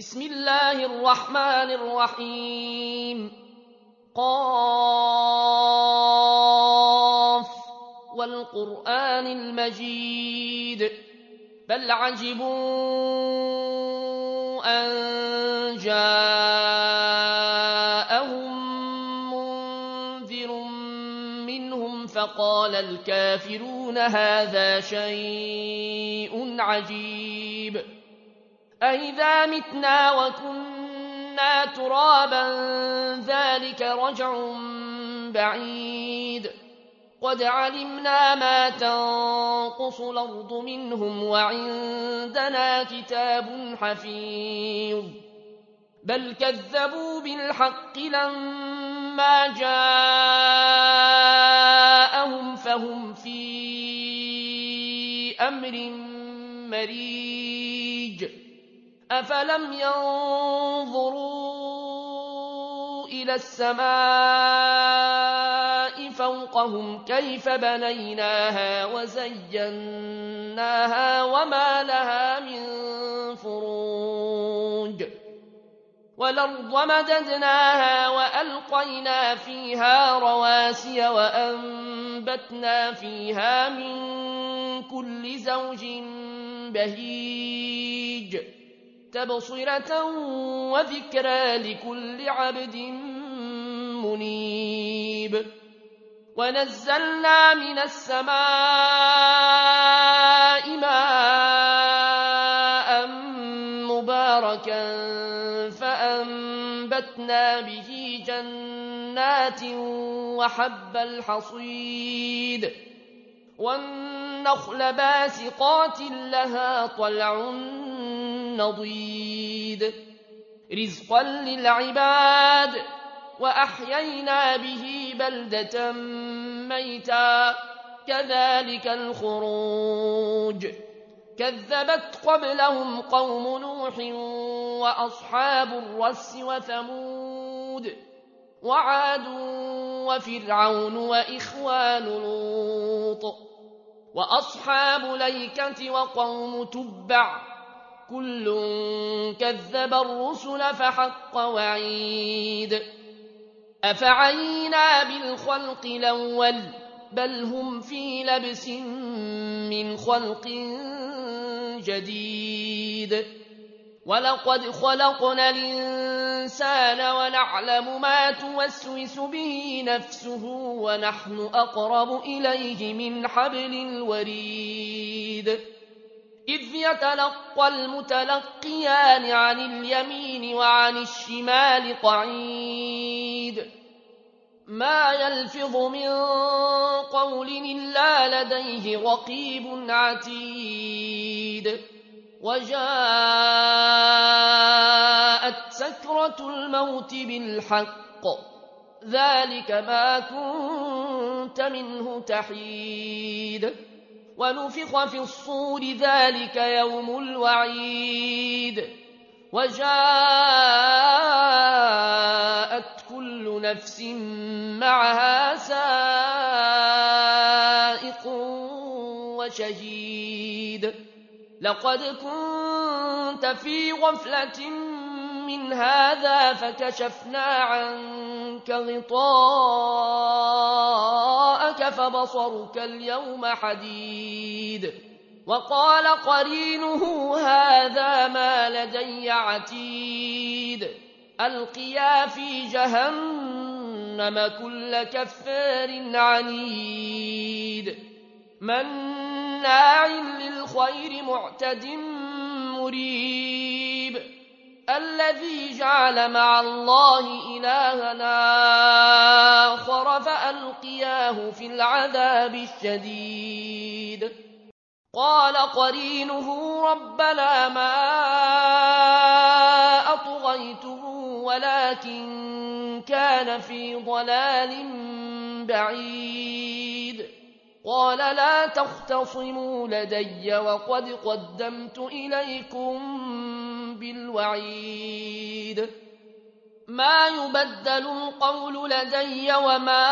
بسم الله الرحمن الرحيم قاف والقرآن المجيد بل عجبوا أن جاءهم منذر منهم فقال الكافرون هذا شيء عجيب أإذا متنا وكنا ترابا ذلك رجع بعيد قد علمنا ما تنقص الأرض منهم وعندنا كتاب حفيظ بل كذبوا بالحق لما جاءهم فهم في أمر مريج أفلم ينظروا إلى السماء فوقهم كيف بنيناها وزيناها وما لها من فروج والأرض مددناها وألقينا فيها رواسي وأنبتنا فيها من كل زوج بهيج تبصرة وذكرى لكل عبد منيب ونزلنا من السماء ماء مباركا فأنبتنا به جنات وحب الحصيد والنخل باسقات لها طلع نضيد رزقا للعباد وأحيينا به بلدة ميتا كذلك الخروج كذبت قبلهم قوم نوح وأصحاب الرس وثمود وعاد وفرعون وإخوان لوط وأصحاب الأيكة وقوم تبع كل كذب الرسل فحق وعيد أفعينا بالخلق الأول بل هم في لبس من خلق جديد ولقد خلقنا الإنسان ونعلم ما توسوس به نفسه ونحن أقرب إليه من حبل الوريد إذ يتلقى المتلقيان عن اليمين وعن الشمال قعيد ما يلفظ من قول إلا لديه رقيب عتيد وجاءت سكرة الموت بالحق ذلك ما كنت منه تحيد ونفخ في الصور ذلك يوم الوعيد وجاءت كل نفس معها سائق وشهيد لقد كنت في غفلة من هذا فكشفنا عنك غطاءك فبصرك اليوم حديد وقال قرينه هذا ما لدي عتيد ألقيا في جهنم كل كفار عنيد مناع للخير معتد مريب الذي جعل مع الله إلهنا آخر فألقياه في العذاب الشديد قال قرينه ربنا ما أطغيته ولكن كان في ضلال بعيد قال لا تختصموا لدي وقد قدمت إليكم بالوعيد ما يبدل القول لدي وما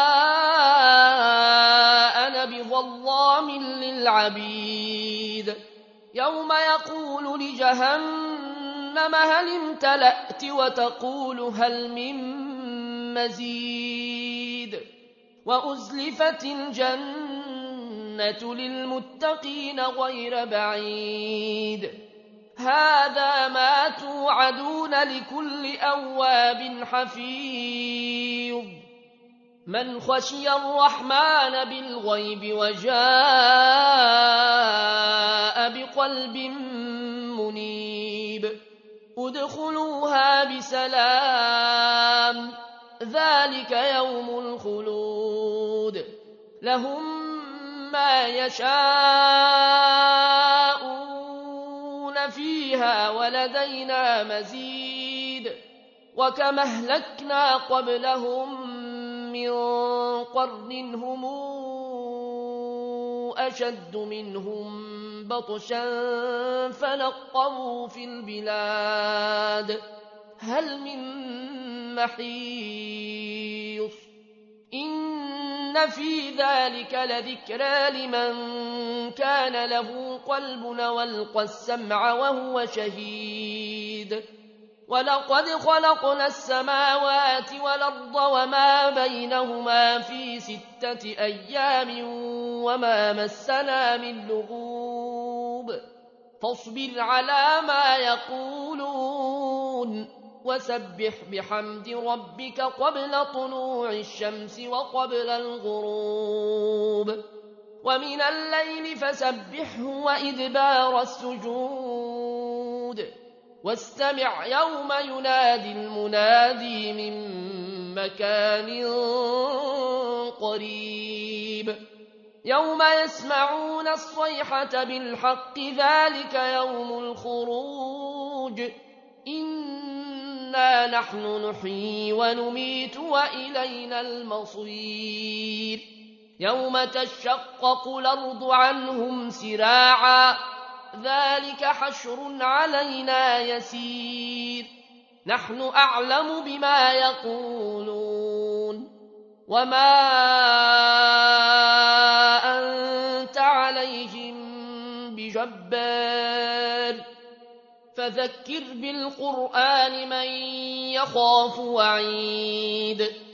أنا بظلام للعبيد يوم يقول لجهنم جهنم هل امتلأت وتقول هل من مزيد وأزلفت الجنة للمتقين غير بعيد هذا ما توعدون لكل أواب حفيظ من خشي الرحمن بالغيب وجاء بقلب منيب ادخلوها بسلام ذلك يوم الخلود لهم ما يشاءون فيها ولدينا مزيد وكم أهلكنا قبلهم من قرن هم أشد منهم بطشا فنقبوا في البلاد هل من محيص إن في ذلك لذكرى لمن كان له قلب والقى السمع وهو شهيد ولقد خلقنا السماوات والأرض وما بينهما في 6 أيام وما مسنا من لغوب فاصبر على ما يقولون وسبح بحمد ربك قبل طلوع الشمس وقبل الغروب ومن الليل فسبحه وإدبار السجود واستمع يوم ينادي المنادي من مكان قريب يوم يسمعون الصيحة بالحق ذلك يوم الخروج إنا نحن نحيي ونميت وإلينا المصير يوم تشقق الأرض عنهم سراعا ذلك حشر علينا يسير نحن أعلم بما يقولون وما أنت عليهم بجبار فذكر بالقرآن من يخاف وعيد